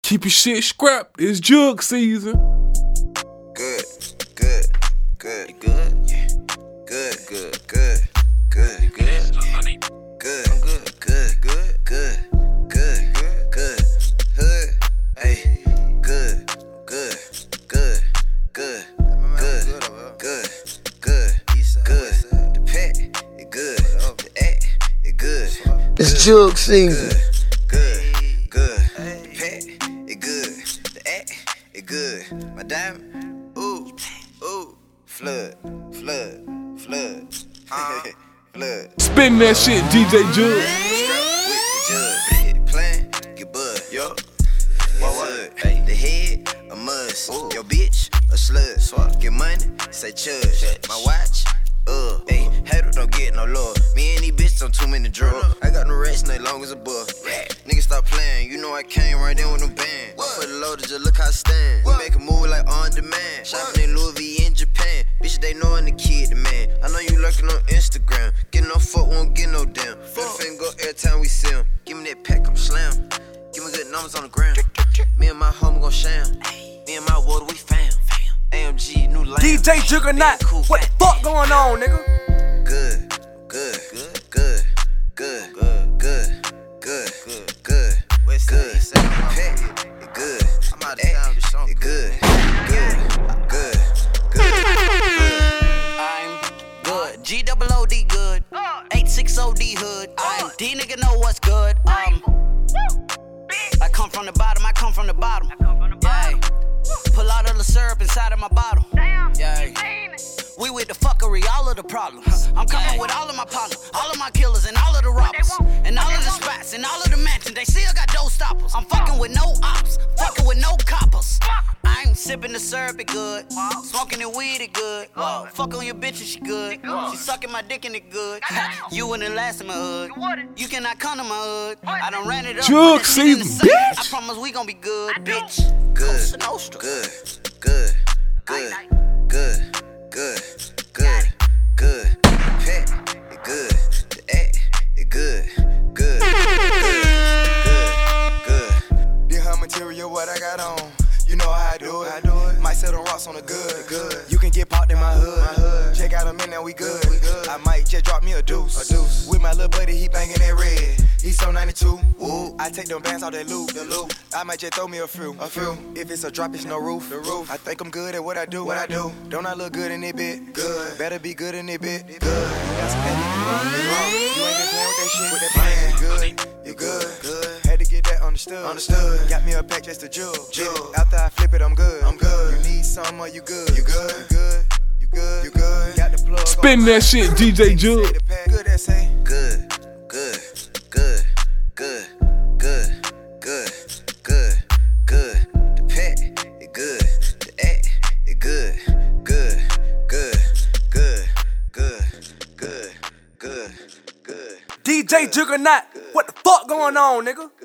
Keep your shit scrapped. It's jug season. Good, good, good, good, yeah. Good, good, good, good, you good, good, I'm good, good, good, good, good, good, hood, hey, good, good, good, good, good, good, good, good, the pet, it good, the act, it good. It's jug season. Good, good, the pet, it good, the act, it good. My diamond, ooh, ooh, flood, flood, flood, flood. Spin that shit, DJ Jug. With the jug, hit the plan, get bud, yo. What? The head, a must. Your bitch, a slut. Get money, say chudge. My watch, hey, hater don't get no love. Me and these bitches on too many drugs. I got no rest, no long as a buck. Niggas stop playing, you know I came right in with them band. For the loader, just look how I stand. We make a move like on demand. Shopping in Louis V in Japan. Bitch, they knowin' the kid, the man. I know you lurking on Instagram. Get no fuck, won't get no damn. Better finna go every time we see him. Give me that pack, I'm slam. Give me good numbers on the ground. Me and my homie gon' sham. Me and my water, we fam. AMG, new line. DJ Juggernaut, what the fuck going on, nigga? Good, good, good, good, good, good, good, good, good, good. Pack, it good. I'm out of town, this song. It good, good, good, good. I'm good. G-double-O-D good. 860D hood. I'm D nigga know what's good. I come from the bottom, I come from the bottom. Yeah. Pull out all the syrup inside of my bottle. Yeah. We with the fuckery, all of the problems. I'm coming with all of my partners, all of my killers, and all of the robbers, and all of the spots, and all of the mansions. They still got dough stoppers. I'm fucking with no ops, fucking with no coppers. I'm sipping the syrup, it good. Smoking the weed, it good. Fuck on your bitch, she good. She sucking my dick and it good. You wouldn't last in my hood. You cannot come to my hood. I done ran it up. Jug season, bitch. I promise we gon' be good, bitch. Good, good, good, good, good, good, good, good. Pack, it good. The act, it good, good, good, good. This her material, what I got on. You know how I do it. Might set on rocks on the good. You can get popped in my hood. Check out him in there, we good. I might just drop me a deuce. With my little buddy, he banging that red. He so 92. Ooh. I take them bands out that loop. I might just throw me a few. If it's a drop, it's no roof. I think I'm good at what I do. Don't I look good in it, bit? Good. Better be good in it, bit. Good. You got some head, wrong. You ain't been playing with that shit. With that plan. Good. You good. Had to get that understood. Got me a pack just to jug. After I flip it, I'm good. You need some or you good. You good. Got the plug. Spin that shit, DJ Jug. Good, that say. Good, good, good, good, good, good, good, good. The pack, it good. The act, it good, good, good, good, good, good, good, good. DJ Juggernaut, what the fuck going on, nigga?